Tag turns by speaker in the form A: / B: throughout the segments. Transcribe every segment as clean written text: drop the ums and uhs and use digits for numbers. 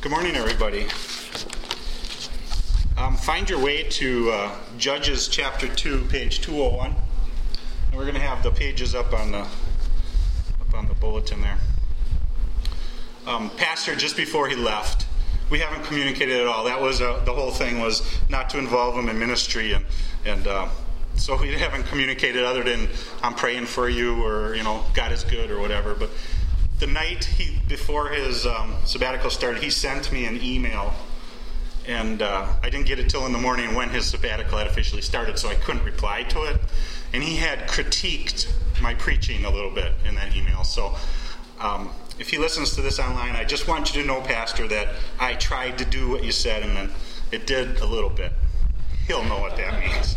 A: Good morning, everybody. Find your way to Judges chapter 2, page 201. And we're going to have the pages up on the bulletin there. Pastor, just before he left, we haven't communicated at all. That was the whole thing, was not to involve him in ministry, and so we haven't communicated other than I'm praying for you, or God is good or whatever. But the night before his sabbatical started, he sent me an email, and I didn't get it till in the morning when his sabbatical had officially started, so I couldn't reply to it. And he had critiqued my preaching a little bit in that email. So if he listens to this online, I just want you to know, Pastor, that I tried to do what you said, and then it did a little bit. He'll know what that means.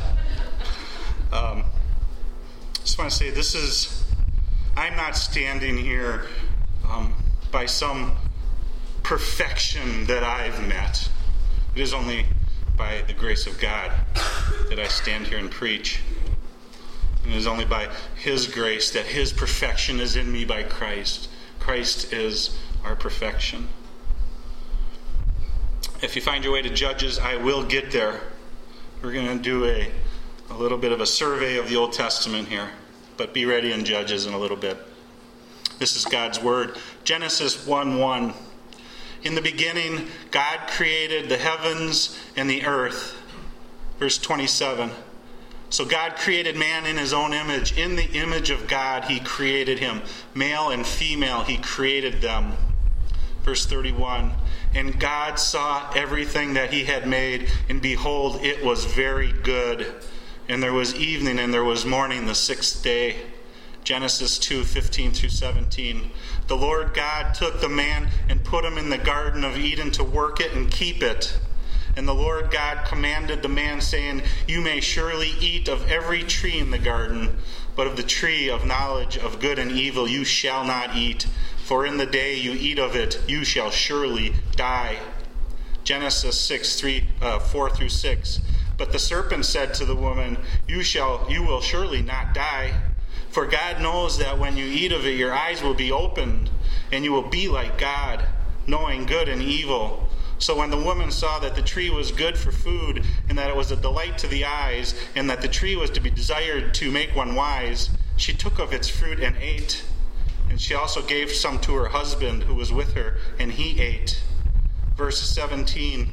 A: Just want to say I'm not standing here by some perfection that I've met. It is only by the grace of God that I stand here and preach. And it is only by His grace that His perfection is in me by Christ. Christ is our perfection. If you find your way to Judges, I will get there. We're going to do a little bit of a survey of the Old Testament here. But be ready in Judges in a little bit. This is God's Word. Genesis 1:1. In the beginning, God created the heavens and the earth. Verse 27. So God created man in His own image. In the image of God, He created him. Male and female, He created them. Verse 31. And God saw everything that He had made, and behold, it was very good. And there was evening and there was morning the sixth day. Genesis 2:15 through 17. The Lord God took the man and put him in the Garden of Eden to work it and keep it. And the Lord God commanded the man, saying, You may surely eat of every tree in the garden, but of the tree of knowledge of good and evil you shall not eat. For in the day you eat of it, you shall surely die. Genesis 4 through 6. But the serpent said to the woman, You will surely not die. For God knows that when you eat of it, your eyes will be opened, and you will be like God, knowing good and evil. So when the woman saw that the tree was good for food, and that it was a delight to the eyes, and that the tree was to be desired to make one wise, she took of its fruit and ate. And she also gave some to her husband who was with her, and he ate. Verse 17.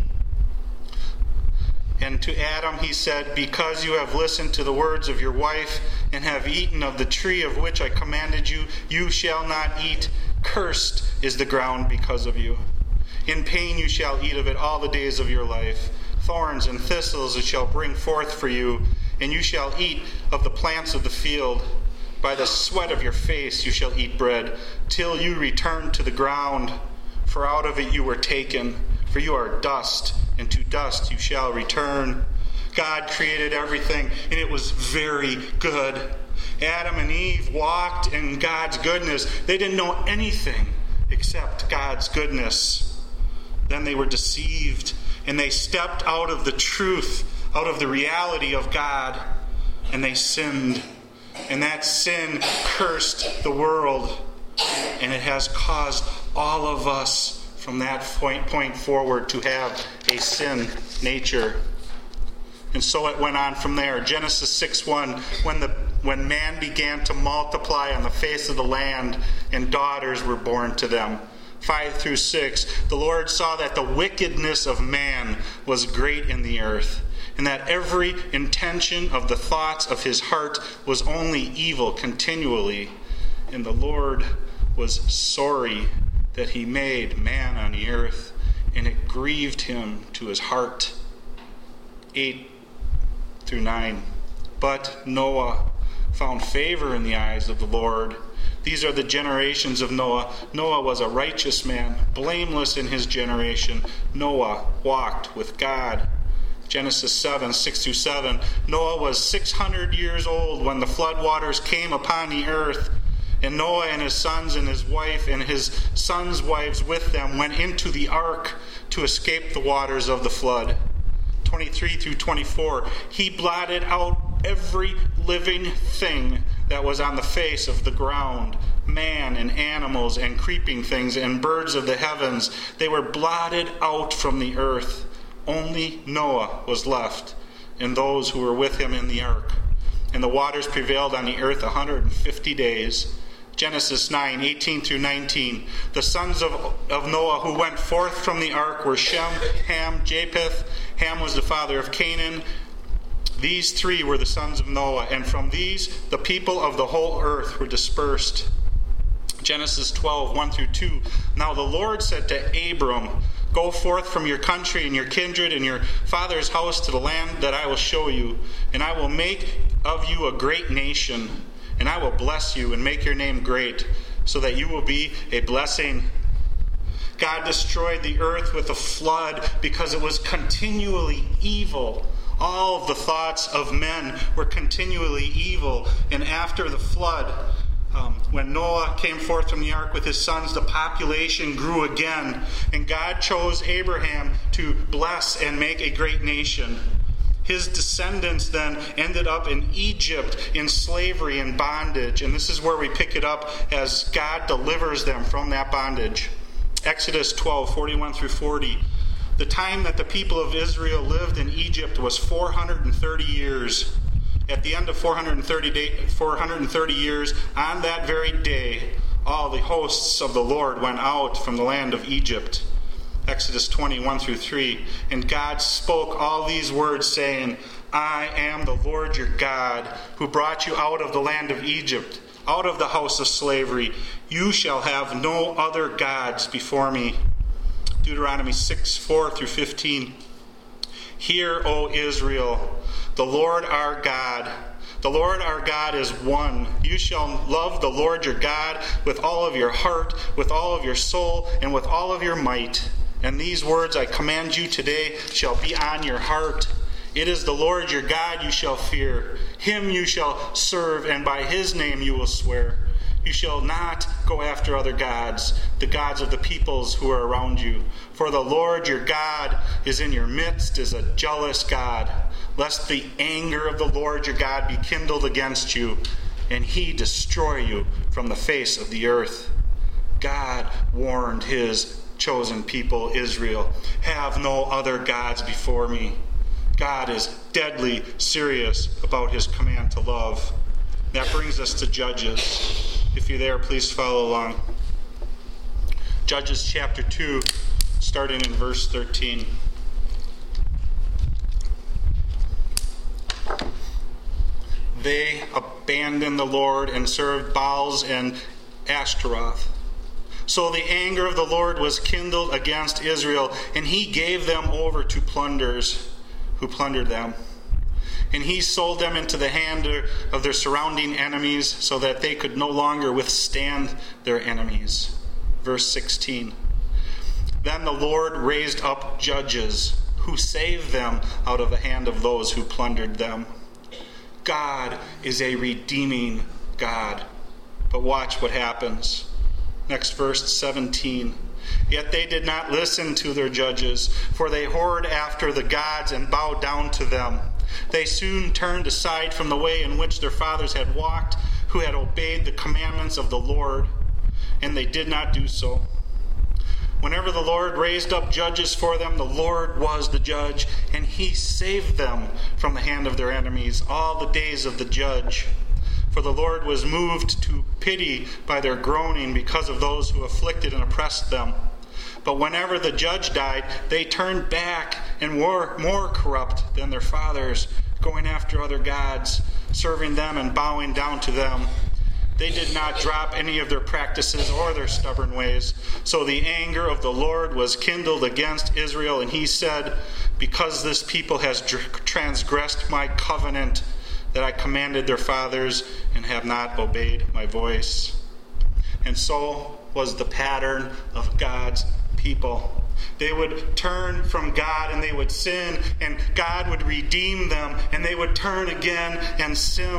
A: And to Adam he said, Because you have listened to the words of your wife, and have eaten of the tree of which I commanded you, you shall not eat. Cursed is the ground because of you. In pain you shall eat of it all the days of your life. Thorns and thistles it shall bring forth for you, and you shall eat of the plants of the field. By the sweat of your face you shall eat bread, till you return to the ground. For out of it you were taken, for you are dust, and to dust you shall return. God created everything, and it was very good. Adam and Eve walked in God's goodness. They didn't know anything except God's goodness. Then they were deceived, and they stepped out of the truth, out of the reality of God, and they sinned. And that sin cursed the world, and it has caused all of us from that point forward to have a sin nature. And so it went on from there. Genesis 6:1, when man began to multiply on the face of the land, and daughters were born to them. 5 through 6, the Lord saw that the wickedness of man was great in the earth, and that every intention of the thoughts of his heart was only evil continually. And the Lord was sorry that He made man on the earth, and it grieved Him to His heart. 8 through 9. But Noah found favor in the eyes of the Lord. These are the generations of Noah. Noah was a righteous man, blameless in his generation. Noah walked with God. Genesis 7:6 through 7. Noah was 600 years old when the flood waters came upon the earth. And Noah and his sons and his wife and his sons' wives with them went into the ark to escape the waters of the flood. 23 through 24. He blotted out every living thing that was on the face of the ground, man and animals and creeping things and birds of the heavens. They were blotted out from the earth. Only Noah was left, and those who were with him in the ark. And the waters prevailed on the earth 150 days. Genesis 9:18 through 19. The sons of Noah who went forth from the ark were Shem, Ham, Japheth. Ham was the father of Canaan. These three were the sons of Noah, and from these the people of the whole earth were dispersed. Genesis 12:1 through 2. Now the Lord said to Abram, Go forth from your country and your kindred and your father's house to the land that I will show you, and I will make of you a great nation, and I will bless you and make your name great, so that you will be a blessing. God destroyed the earth with a flood because it was continually evil. All of the thoughts of men were continually evil. And after the flood, when Noah came forth from the ark with his sons, the population grew again. And God chose Abraham to bless and make a great nation. His descendants then ended up in Egypt in slavery and bondage. And this is where we pick it up as God delivers them from that bondage. Exodus 12:41 through 40. The time that the people of Israel lived in Egypt was 430 years. At the end of 430 years, on that very day, all the hosts of the Lord went out from the land of Egypt. Exodus 20:1 through 3. And God spoke all these words, saying, I am the Lord your God, who brought you out of the land of Egypt, out of the house of slavery. You shall have no other gods before me. Deuteronomy 6:4 through 15. Hear, O Israel, the Lord our God. The Lord our God is one. You shall love the Lord your God with all of your heart, with all of your soul, and with all of your might. And these words I command you today shall be on your heart. It is the Lord your God you shall fear. Him you shall serve, and by his name you will swear. You shall not go after other gods, the gods of the peoples who are around you. For the Lord your God is in your midst, is a jealous God, lest the anger of the Lord your God be kindled against you, and he destroy you from the face of the earth. God warned his chosen people, Israel, have no other gods before me. God is deadly serious about his command to love. That brings us to Judges. If you're there, please follow along. Judges chapter 2, starting in verse 13. They abandoned the Lord and served Baals and Ashtaroth. So the anger of the Lord was kindled against Israel, and he gave them over to plunderers who plundered them. And he sold them into the hand of their surrounding enemies, so that they could no longer withstand their enemies. Verse 16. Then the Lord raised up judges who saved them out of the hand of those who plundered them. God is a redeeming God. But watch what happens. Next verse 17. Yet they did not listen to their judges, for they whored after the gods and bowed down to them. They soon turned aside from the way in which their fathers had walked, who had obeyed the commandments of the Lord, and they did not do so. Whenever the Lord raised up judges for them, the Lord was the judge, and he saved them from the hand of their enemies all the days of the judge. For the Lord was moved to pity by their groaning because of those who afflicted and oppressed them. But whenever the judge died, they turned back and were more corrupt than their fathers, going after other gods, serving them and bowing down to them. They did not drop any of their practices or their stubborn ways. So the anger of the Lord was kindled against Israel, and he said, because this people has transgressed my covenant that I commanded their fathers, and have not obeyed my voice. And so was the pattern of God's people. They would turn from God and they would sin, and God would redeem them, and they would turn again and sin.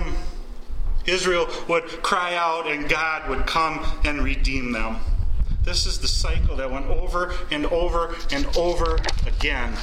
A: Israel would cry out and God would come and redeem them. This is the cycle that went over and over and over again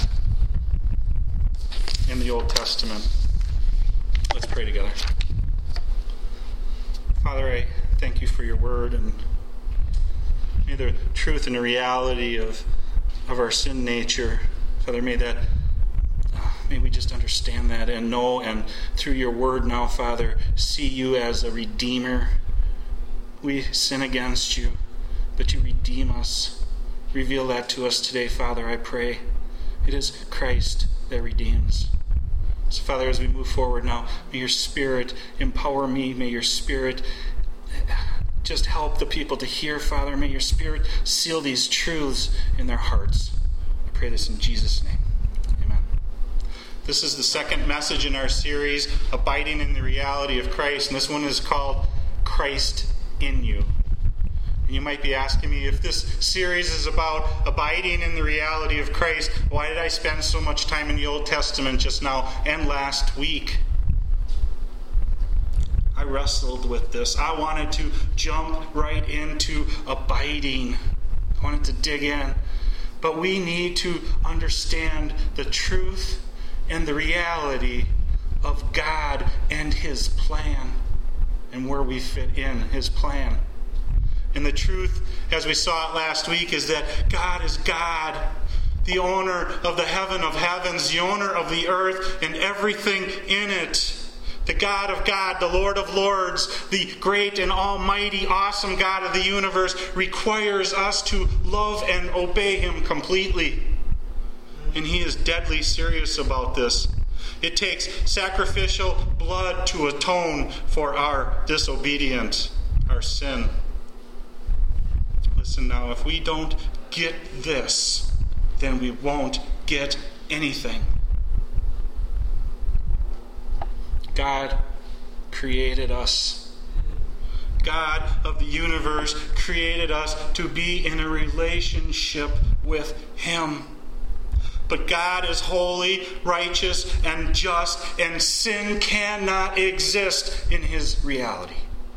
A: in the Old Testament. Let's pray together. Father, I thank you for your word, and may the truth and the reality of our sin nature, Father, may we just understand that and know, and through your word now, Father, see you as a redeemer. We sin against you, but you redeem us. Reveal that to us today, Father, I pray. It is Christ that redeems. So, Father, as we move forward now, may your Spirit empower me. May your Spirit just help the people to hear, Father. May your Spirit seal these truths in their hearts. I pray this in Jesus' name. Amen. This is the second message in our series, Abiding in the Reality of Christ, and this one is called Christ in You. You might be asking me, if this series is about abiding in the reality of Christ, why did I spend so much time in the Old Testament just now and last week? I wrestled with this. I wanted to jump right into abiding. I wanted to dig in. But we need to understand the truth and the reality of God and His plan, and where we fit in His plan. And the truth, as we saw it last week, is that God is God, the owner of the heaven of heavens, the owner of the earth and everything in it. The God of God, the Lord of lords, the great and almighty, awesome God of the universe requires us to love and obey Him completely. And He is deadly serious about this. It takes sacrificial blood to atone for our disobedience, our sin. Listen now, if we don't get this, then we won't get anything. God created us. God of the universe created us to be in a relationship with Him. But God is holy, righteous, and just, and sin cannot exist in His reality.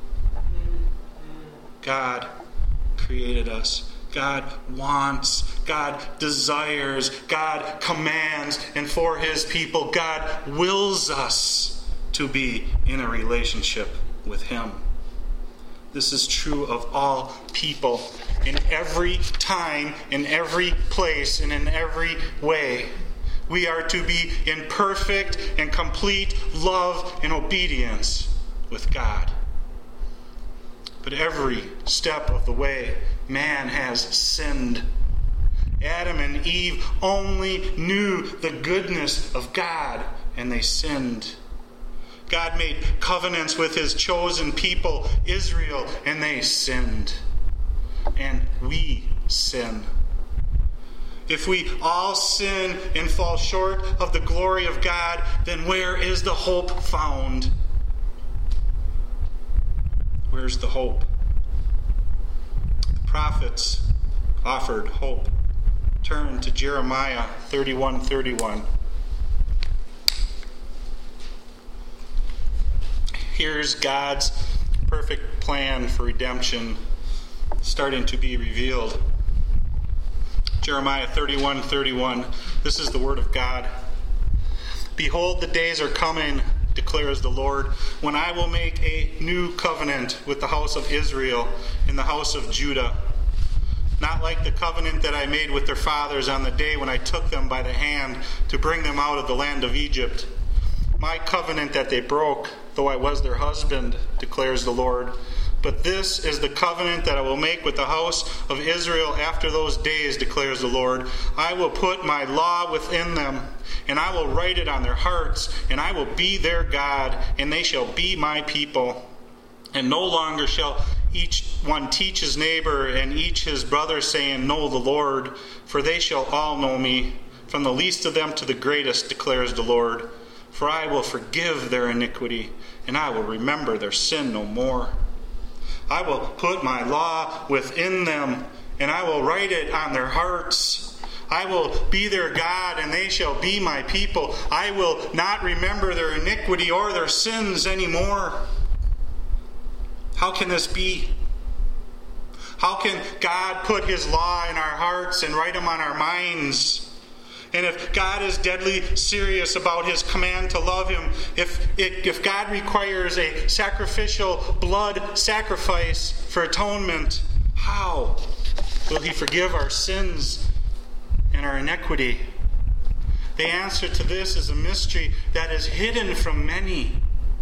A: God created us. God wants, God desires, God commands, and for His people, God wills us to be in a relationship with Him. This is true of all people, in every time, in every place, and in every way. We are to be in perfect and complete love and obedience with God. But every step of the way, man has sinned. Adam and Eve only knew the goodness of God, and they sinned. God made covenants with His chosen people, Israel, and they sinned. And we sin. If we all sin and fall short of the glory of God, then where is the hope found? Where's the hope? The prophets offered hope. Turn to Jeremiah 31:31. Here's God's perfect plan for redemption starting to be revealed. Jeremiah 31:31. This is the word of God. Behold, the days are coming, declares the Lord, when I will make a new covenant with the house of Israel and the house of Judah. Not like the covenant that I made with their fathers on the day when I took them by the hand to bring them out of the land of Egypt. My covenant that they broke, though I was their husband, declares the Lord. But this is the covenant that I will make with the house of Israel after those days, declares the Lord. I will put my law within them, and I will write it on their hearts, and I will be their God, and they shall be my people. And no longer shall each one teach his neighbor and each his brother, saying, Know the Lord, for they shall all know me, from the least of them to the greatest, declares the Lord. For I will forgive their iniquity, and I will remember their sin no more. I will put my law within them, and I will write it on their hearts. I will be their God, and they shall be my people. I will not remember their iniquity or their sins anymore. How can this be? How can God put His law in our hearts and write them on our minds? And if God is deadly serious about his command to love him, if God requires a sacrificial blood sacrifice for atonement, how will he forgive our sins and our iniquity? The answer to this is a mystery that is hidden from many.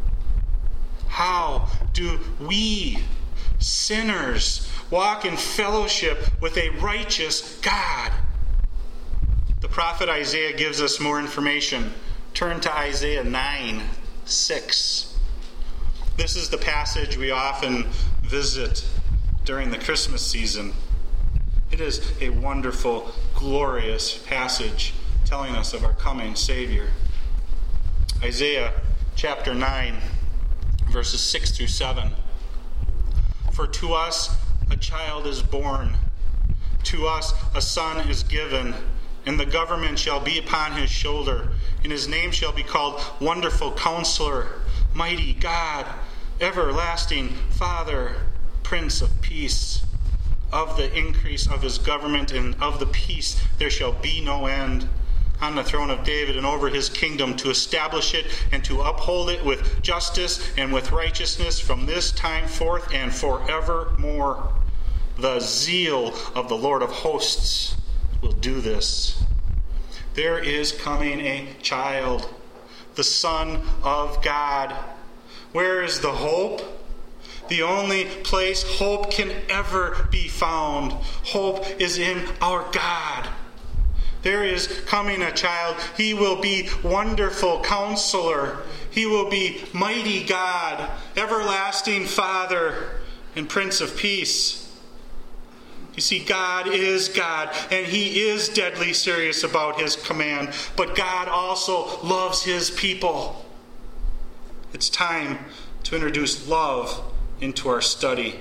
A: How do we, sinners, walk in fellowship with a righteous God? The prophet Isaiah gives us more information. Turn to Isaiah 9:6. This is the passage we often visit during the Christmas season. It is a wonderful, glorious passage telling us of our coming Savior. Isaiah chapter 9, verses 6 through 7. For to us a child is born, to us a son is given, and the government shall be upon his shoulder, and his name shall be called Wonderful Counselor, Mighty God, Everlasting Father, Prince of Peace. Of the increase of his government and of the peace there shall be no end, on the throne of David and over his kingdom, to establish it and to uphold it with justice and with righteousness from this time forth and forevermore. The zeal of the Lord of hosts will do this. There is coming a child, the Son of God. Where is the hope? The only place hope can ever be found. Hope is in our God. There is coming a child. He will be Wonderful Counselor. He will be Mighty God, Everlasting Father, and Prince of Peace. You see, God is God, and he is deadly serious about his command. But God also loves his people. It's time to introduce love into our study.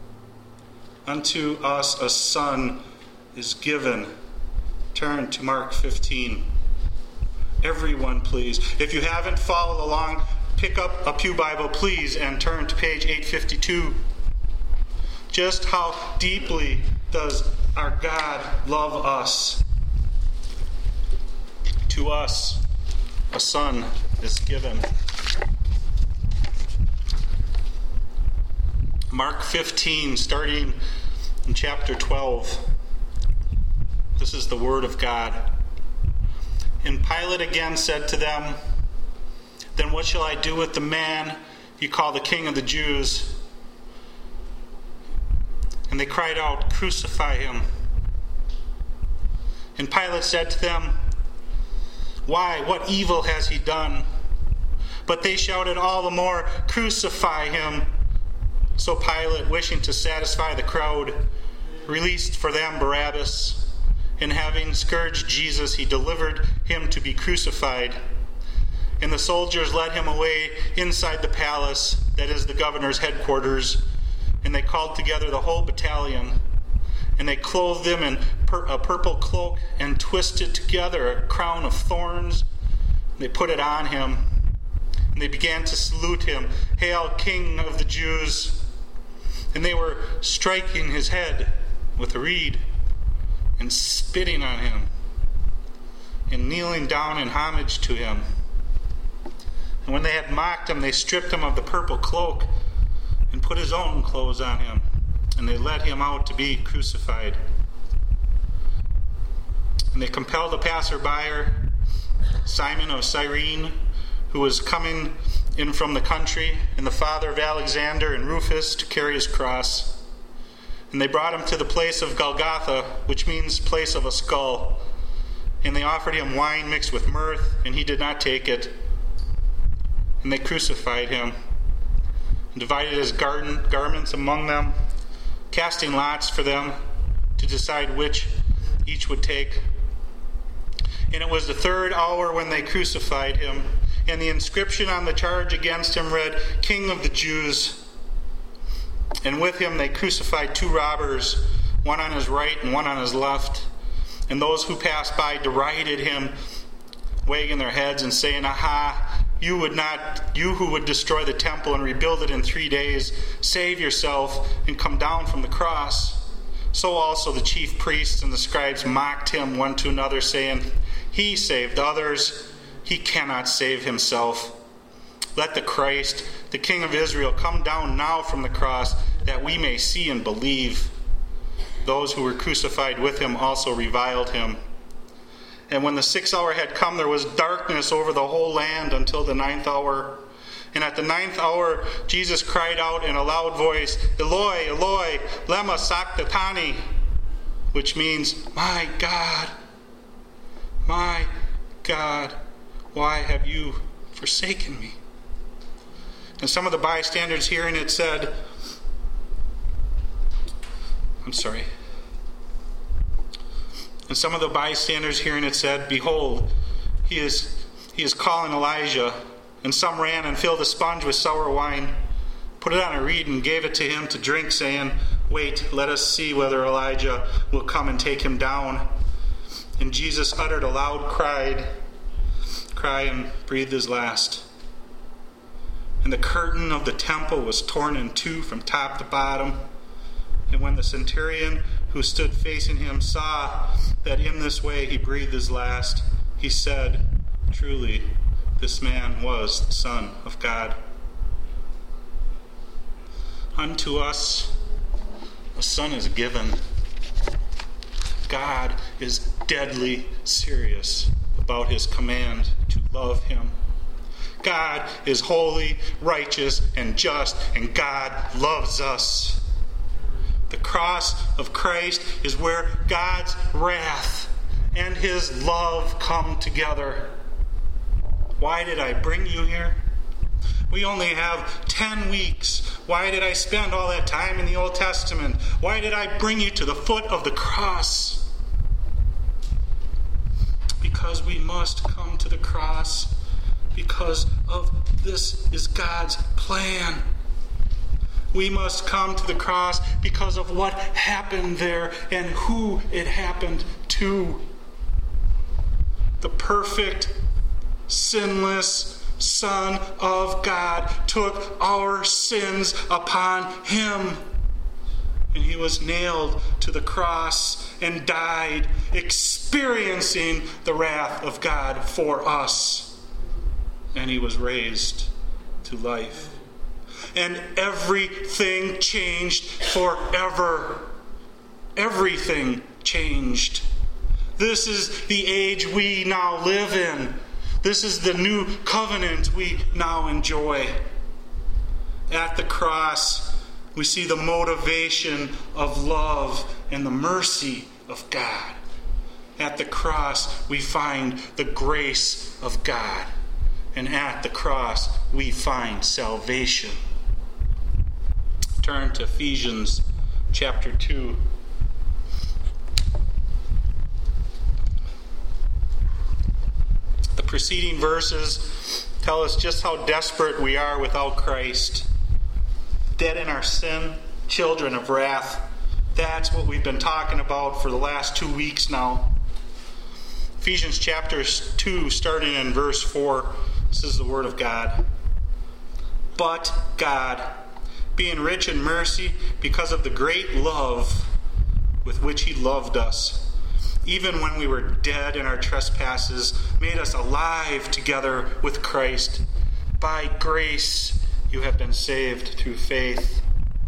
A: Unto us a son is given. Turn to Mark 15. Everyone, please. If you haven't followed along, pick up a Pew Bible, please, and turn to page 852. Just how deeply does our God love us? To us a son is given. Mark 15, starting in chapter 12. This is the word of God. And Pilate again said to them, Then what shall I do with the man you call the King of the Jews? And they cried out, Crucify him. And Pilate said to them, Why, what evil has he done? But they shouted all the more, Crucify him. So Pilate, wishing to satisfy the crowd, released for them Barabbas, and having scourged Jesus, he delivered him to be crucified. And the soldiers led him away inside the palace, that is the governor's headquarters, and they called together the whole battalion. And they clothed him in a purple cloak and twisted together a crown of thorns. They put it on him, and they began to salute him, Hail, King of the Jews! And they were striking his head with a reed and spitting on him and kneeling down in homage to him. And when they had mocked him, they stripped him of the purple cloak and put his own clothes on him, and they led him out to be crucified. And they compelled a passerby, Simon of Cyrene, who was coming in from the country, and the father of Alexander and Rufus, to carry his cross. And they brought him to the place of Golgotha, which means place of a skull. And they offered him wine mixed with myrrh, and he did not take it. And they crucified him, and divided his garments among them, casting lots for them to decide which each would take. And it was the third hour when they crucified him, and the inscription on the charge against him read, King of the Jews. And with him they crucified two robbers, one on his right and one on his left. And those who passed by derided him, wagging their heads and saying, Aha, you who would destroy the temple and rebuild it in 3 days, save yourself and come down from the cross. So also the chief priests and the scribes mocked him one to another, saying, He saved others. He cannot save himself. Let the Christ, the King of Israel, come down now from the cross, that we may see and believe. Those who were crucified with him also reviled him. And when the 6th hour had come, there was darkness over the whole land until the 9th hour. And at the 9th hour, Jesus cried out in a loud voice, Eloi, Eloi, lema sabachthani, which means, my God, why have you forsaken me? And some of the bystanders hearing it said, Behold, he is calling Elijah. And some ran and filled a sponge with sour wine, put it on a reed, and gave it to him to drink, saying, Wait, let us see whether Elijah will come and take him down. And Jesus uttered a loud cry and breathed his last. And the curtain of the temple was torn in two from top to bottom. And when the centurion who stood facing him saw that in this way he breathed his last, he said, Truly, this man was the Son of God. Unto us a son is given. God is deadly serious about his command to love him. God is holy, righteous, and just, and God loves us. The cross of Christ is where God's wrath and his love come together. Why did I bring you here? We only have 10 weeks. Why did I spend all that time in the Old Testament? Why did I bring you to the foot of the cross? Because we must come to the cross, because of this is God's plan. We must come to the cross because of what happened there and who it happened to. The perfect, sinless Son of God took our sins upon him. And he was nailed to the cross and died, experiencing the wrath of God for us. And he was raised to life. And everything changed forever. Everything changed. This is the age we now live in. This is the new covenant we now enjoy. At the cross, we see the motivation of love and the mercy of God. At the cross, we find the grace of God. And at the cross, we find salvation. Turn to Ephesians chapter 2. The preceding verses tell us just how desperate we are without Christ. Dead in our sin, children of wrath. That's what we've been talking about for the last 2 weeks now. Ephesians chapter 2, starting in verse 4, this is the word of God. But God, being rich in mercy, because of the great love with which he loved us, even when we were dead in our trespasses, made us alive together with Christ. By grace you have been saved through faith.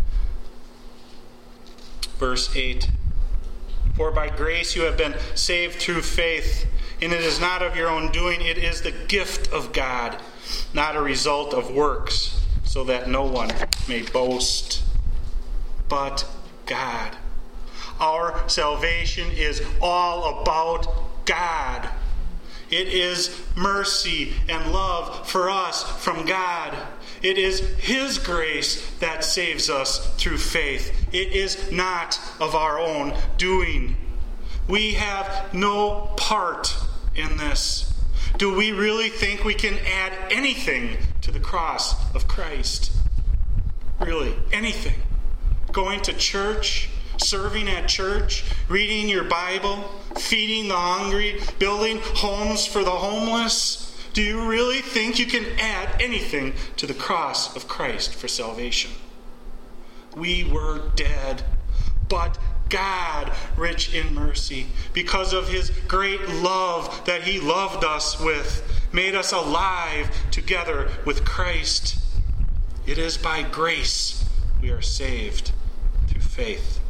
A: Verse 8. For by grace you have been saved through faith, and it is not of your own doing, it is the gift of God, not a result of works, so that no one may boast. But God. Our salvation is all about God. It is mercy and love for us from God. It is his grace that saves us through faith. It is not of our own doing. We have no part in this. Do we really think we can add anything to the cross of Christ? Really, anything? Going to church? Serving at church, reading your Bible, feeding the hungry, building homes for the homeless? Do you really think you can add anything to the cross of Christ for salvation? We were dead, but God, rich in mercy, because of his great love that he loved us with, made us alive together with Christ. It is by grace we are saved through faith.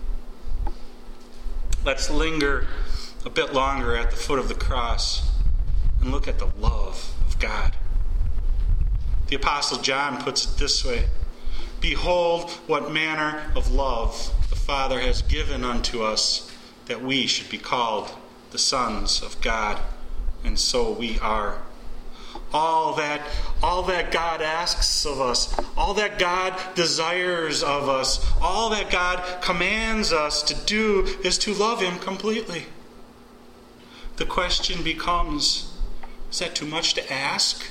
A: Let's linger a bit longer at the foot of the cross and look at the love of God. The Apostle John puts it this way: "Behold, what manner of love the Father has given unto us, that we should be called the sons of God, and so we are." All that God asks of us, all that God desires of us, all that God commands us to do is to love him completely. The question becomes, is that too much to ask?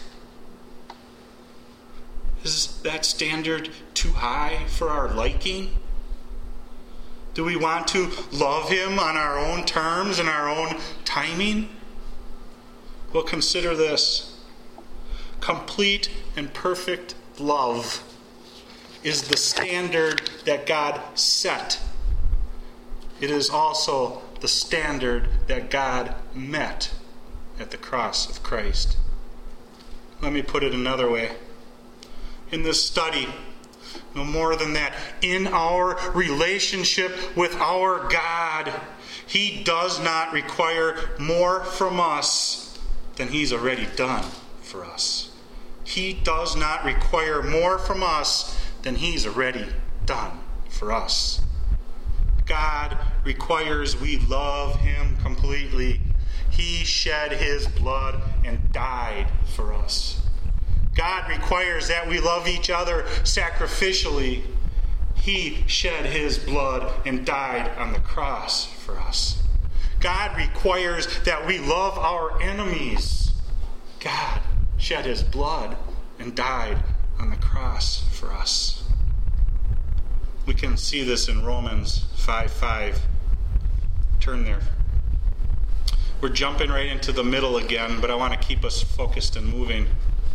A: Is that standard too high for our liking? Do we want to love him on our own terms and our own timing? Well, consider this. Complete and perfect love is the standard that God set. It is also the standard that God met at the cross of Christ. Let me put it another way. In this study, no more than that, in our relationship with our God, he does not require more from us than he's already done for us. He does not require more from us than he's already done for us. God requires we love him completely. He shed his blood and died for us. God requires that we love each other sacrificially. He shed his blood and died on the cross for us. God requires that we love our enemies. God shed his blood and died on the cross for us. We can see this in Romans 5:5. Turn there. We're jumping right into the middle again, but I want to keep us focused and moving.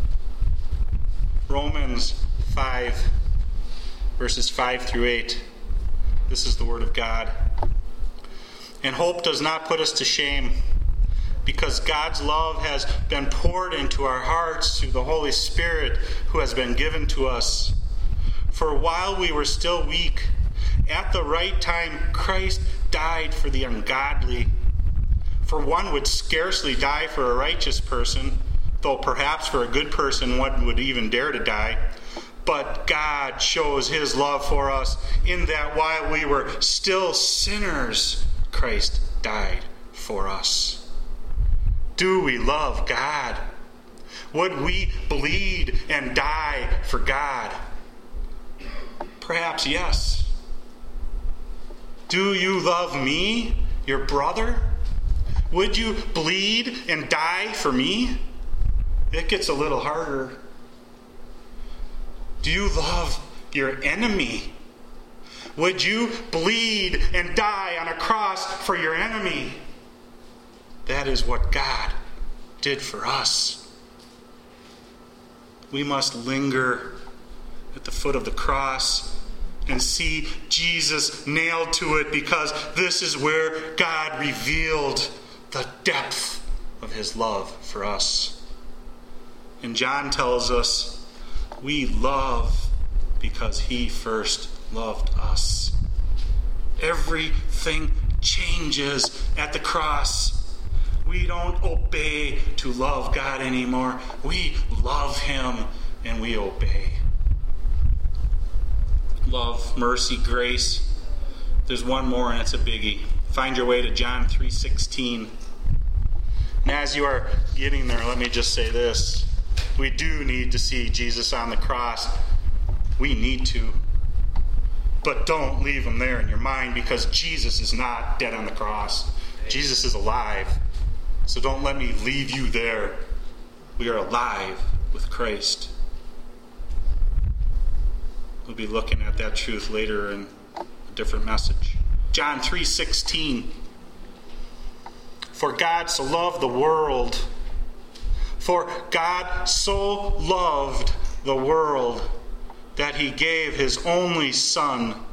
A: Romans 5, verses 5 through 8. This is the word of God. "And hope does not put us to shame, because God's love has been poured into our hearts through the Holy Spirit who has been given to us. For while we were still weak, at the right time Christ died for the ungodly. For one would scarcely die for a righteous person, though perhaps for a good person one would even dare to die. But God shows his love for us in that while we were still sinners, Christ died for us." Do we love God? Would we bleed and die for God? Perhaps yes. Do you love me, your brother? Would you bleed and die for me? It gets a little harder. Do you love your enemy? Would you bleed and die on a cross for your enemy? That is what God did for us. We must linger at the foot of the cross and see Jesus nailed to it, because this is where God revealed the depth of his love for us. And John tells us we love because he first loved us. Everything changes at the cross. We don't obey to love God anymore. We love him and we obey. Love, mercy, grace. There's one more and it's a biggie. Find your way to John 3:16. And as you are getting there, let me just say this. We do need to see Jesus on the cross. We need to. But don't leave him there in your mind, because Jesus is not dead on the cross. Jesus is alive. So don't let me leave you there. We are alive with Christ. We'll be looking at that truth later in a different message. John 3:16. For God so loved the world. For God so loved the world that he gave his only Son,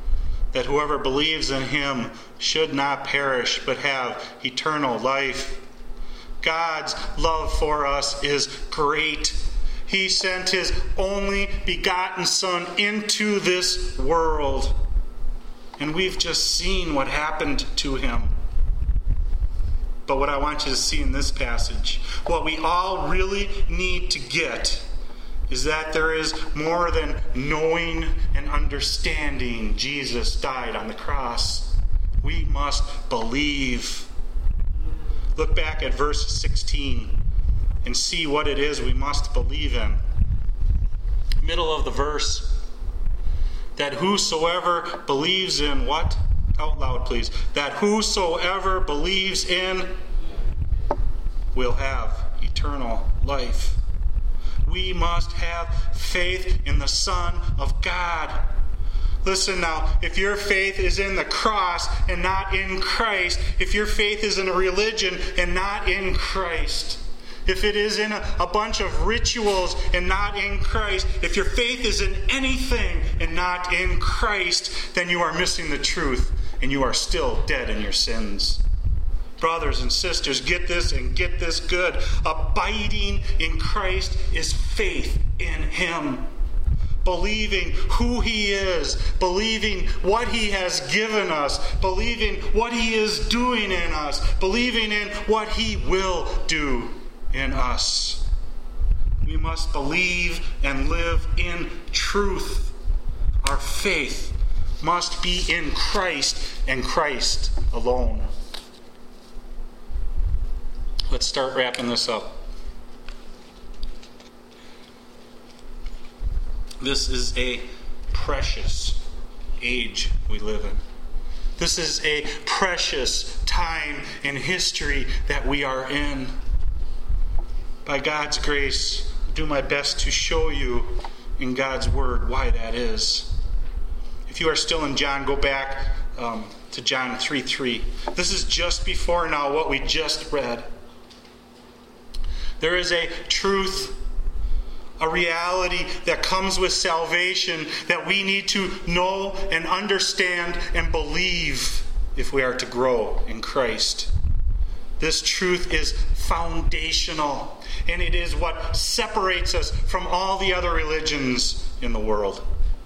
A: that whoever believes in him should not perish, but have eternal life. God's love for us is great. He sent his only begotten Son into this world. And we've just seen what happened to him. But what I want you to see in this passage, what we all really need to get, is that there is more than knowing and understanding Jesus died on the cross. We must believe. Look back at verse 16 and see what it is we must believe in. Middle of the verse. That whosoever believes in what? Out loud, please. That whosoever believes in will have eternal life. We must have faith in the Son of God. Listen now, if your faith is in the cross and not in Christ, if your faith is in a religion and not in Christ, if it is in a bunch of rituals and not in Christ, if your faith is in anything and not in Christ, then you are missing the truth and you are still dead in your sins. Brothers and sisters, get this and get this good. Abiding in Christ is faith in him. Believing who he is, believing what he has given us, believing what he is doing in us, believing in what he will do in us. We must believe and live in truth. Our faith must be in Christ and Christ alone. Let's start wrapping this up. This is a precious age we live in. This is a precious time in history that we are in. By God's grace, I'll do my best to show you in God's Word why that is. If you are still in John, go back to John 3:3. This is just before now what we just read. There is a truth, a reality that comes with salvation that we need to know and understand and believe if we are to grow in Christ. This truth is foundational, and it is what separates us from all the other religions in the world.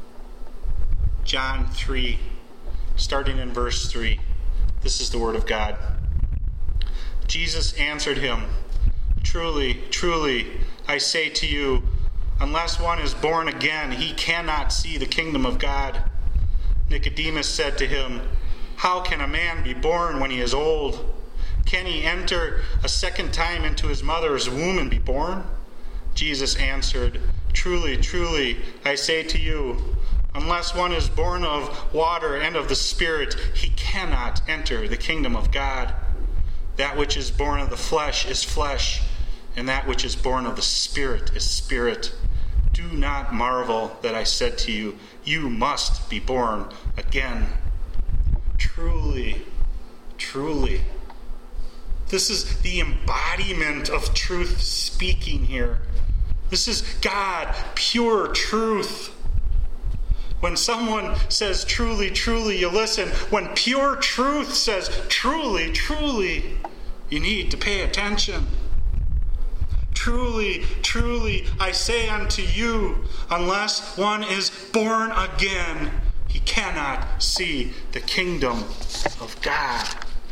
A: John 3, starting in verse 3. This is the word of God. Jesus answered him, "Truly, truly, I say to you, unless one is born again, he cannot see the kingdom of God." Nicodemus said to him, "How can a man be born when he is old? Can he enter a second time into his mother's womb and be born?" Jesus answered, "Truly, truly, I say to you, unless one is born of water and of the Spirit, he cannot enter the kingdom of God. That which is born of the flesh is flesh, and that which is born of the Spirit is spirit. Do not marvel that I said to you, you must be born again." Truly, truly. This is the embodiment of truth speaking here. This is God, pure truth. When someone says truly, truly, you listen. When pure truth says truly, truly, you need to pay attention. Truly, truly, I say unto you, unless one is born again, he cannot see the kingdom of God.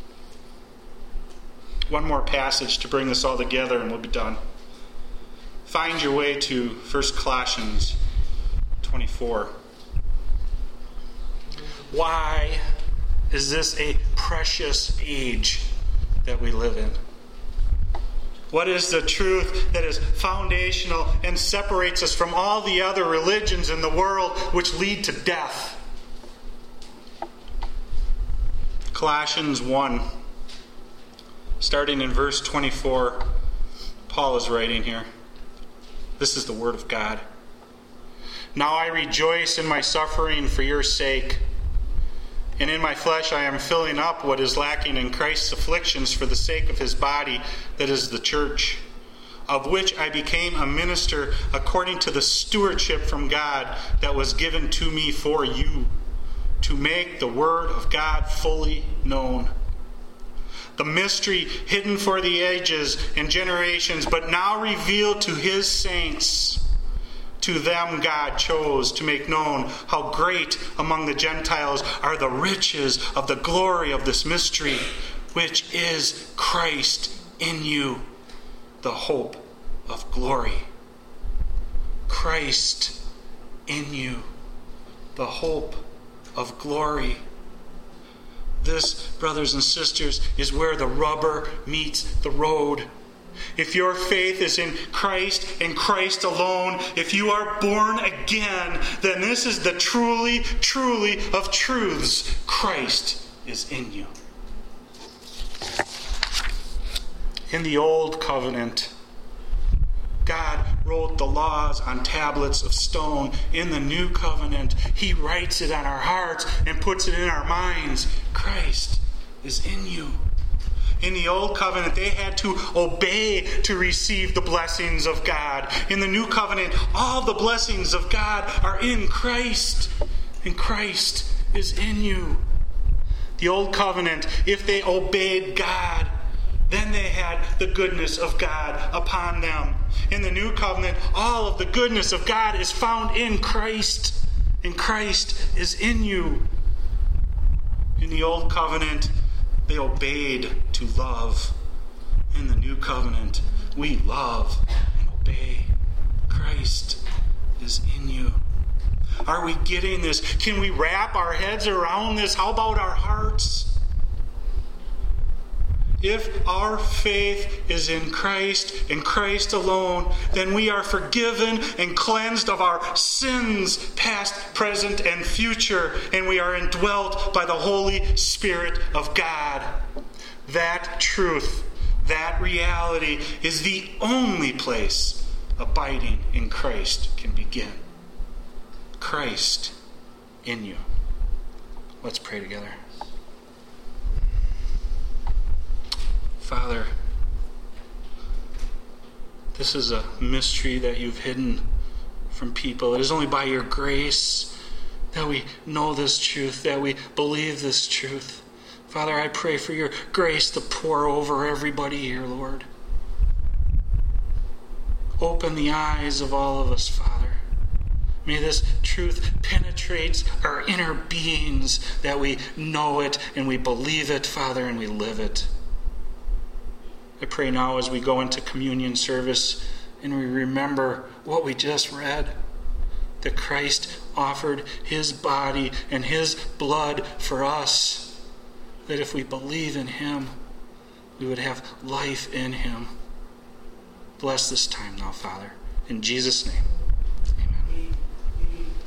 A: One more passage to bring this all together and we'll be done. Find your way to 1 Colossians 24. Why is this a precious age that we live in? What is the truth that is foundational and separates us from all the other religions in the world which lead to death? Colossians 1, starting in verse 24, Paul is writing here. This is the word of God. "Now I rejoice in my suffering for your sake, and in my flesh I am filling up what is lacking in Christ's afflictions for the sake of his body, that is the church, of which I became a minister according to the stewardship from God that was given to me for you, to make the Word of God fully known. The mystery hidden for the ages and generations, but now revealed to his saints. To them God chose to make known how great among the Gentiles are the riches of the glory of this mystery, which is Christ in you, the hope of glory. Christ in you, the hope of glory. This, brothers and sisters, is where the rubber meets the road. If your faith is in Christ and Christ alone, if you are born again, then this is the truly, truly of truths. Christ is in you. In the Old Covenant, God wrote the laws on tablets of stone. In the New Covenant, He writes it on our hearts and puts it in our minds. Christ is in you. In the Old Covenant, they had to obey to receive the blessings of God. In the New Covenant, all the blessings of God are in Christ, and Christ is in you. The Old Covenant, if they obeyed God, then they had the goodness of God upon them. In the New Covenant, all of the goodness of God is found in Christ, and Christ is in you. In the Old Covenant, they obeyed to love. In the New Covenant, we love and obey. Christ is in you. Are we getting this? Can we wrap our heads around this? How about our hearts? If our faith is in Christ and Christ alone, then we are forgiven and cleansed of our sins, past, present, and future, and we are indwelt by the Holy Spirit of God. That truth, that reality is the only place abiding in Christ can begin. Christ in you. Let's pray together. Father, this is a mystery that you've hidden from people. It is only by your grace that we know this truth, that we believe this truth. Father, I pray for your grace to pour over everybody here, Lord. Open the eyes of all of us, Father. May this truth penetrate our inner beings, that we know it and we believe it, Father, and we live it. I pray now as we go into communion service and we remember what we just read, that Christ offered his body and his blood for us, that if we believe in him, we would have life in him. Bless this time now, Father. In Jesus' name.